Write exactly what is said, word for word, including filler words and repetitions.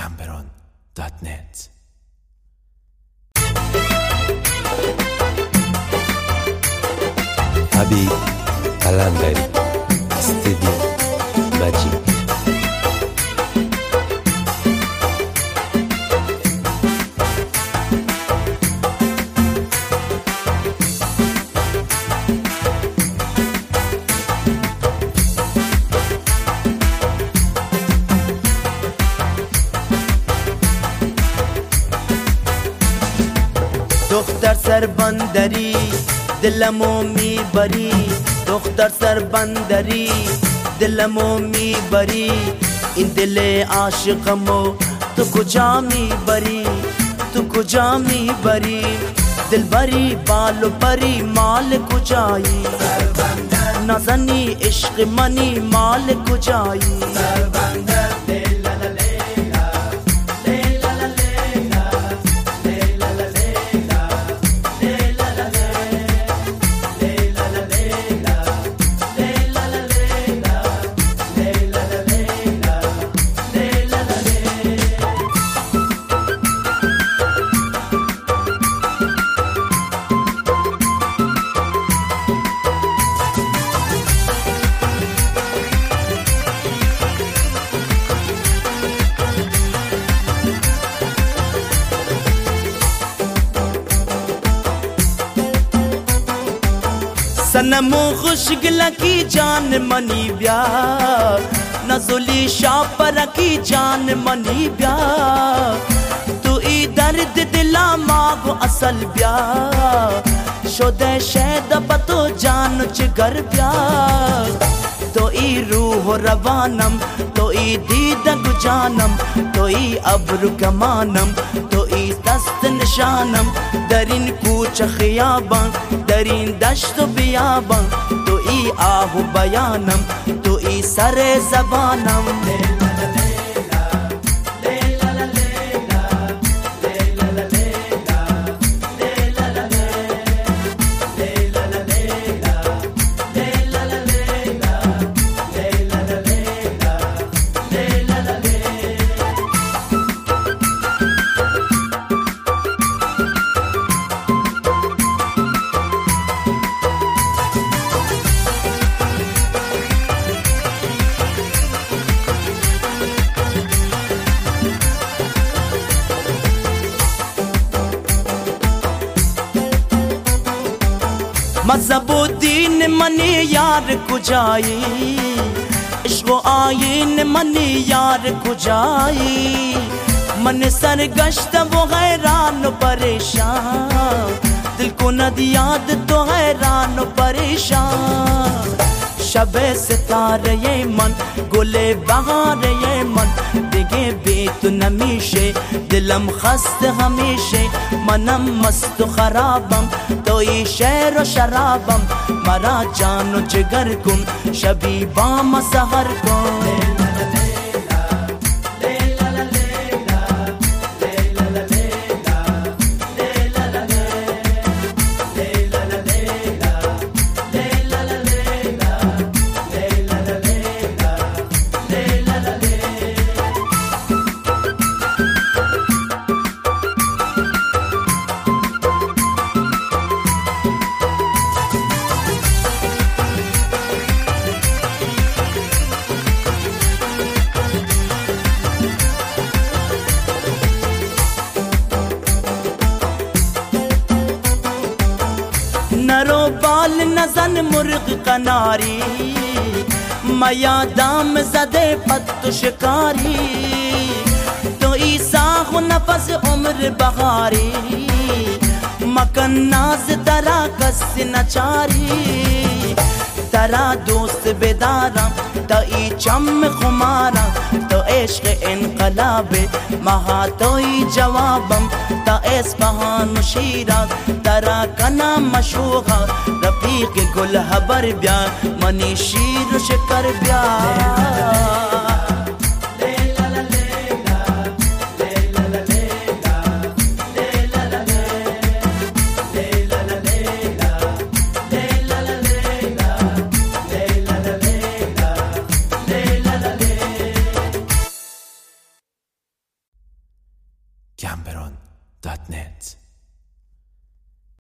gamberon dot net. حبیب قلندری استودیو ماجیک. دختر سربندری دلمو میبری، دختر سربندری دلمو میبری، این دل عاشقمو تو کجا میبری، تو کجا میبری، دلبری بالو پری مال کجایی، نازنی عشق منی مال کجایی، सनमो खुशगल की जान मनी ब्या, नजुली शापर की जान मनी ब्या, तू ई दर्द दिला मागो असल ब्या, शोदे शैद बतो जान चिगर ब्या, तो ई रूह रवानम, तो ई दीद गुजानम, तो ई अब्रु कमानम, तो ई दस्त निशानम, दरिन कूच खियाबां, दरिन दश्त बियाबां, तो ई आहु बयानम, तो ई सरे जबानम। मज़हबो दीन मने यार कुजाई, इश्क़ो आयीन मने यार कुजाई, मन सरगश्त वो हैरान परेशान, दिल को नद याद तो हैरान परेशान, शबे सितारे ये मन गुले बहार ये मन, दिगे बेत नमीशे दिलम खस्त हमेशे, मनम मस्त खराबम तो ये शहर शराबम, मरा जानो जिगर कुम शबीबा मसहर कुम। नरो बाल नजन मुर्ग कनारी, मया दाम जदे पत्तु शिकारी, तो ईसा हो नफस उम्र बहारी, मकन नाज तरा कस नचारी, तरा दोस्त बेदारा तो ई चम खुमारा, तो इश्क इनकलाबे महा तो ई जवाबम, तो इस बहान शीरा तरा कना मशूहा, रफीक गुल हबर ब्या मनी शीर शिकर ब्या। گمبران دات نت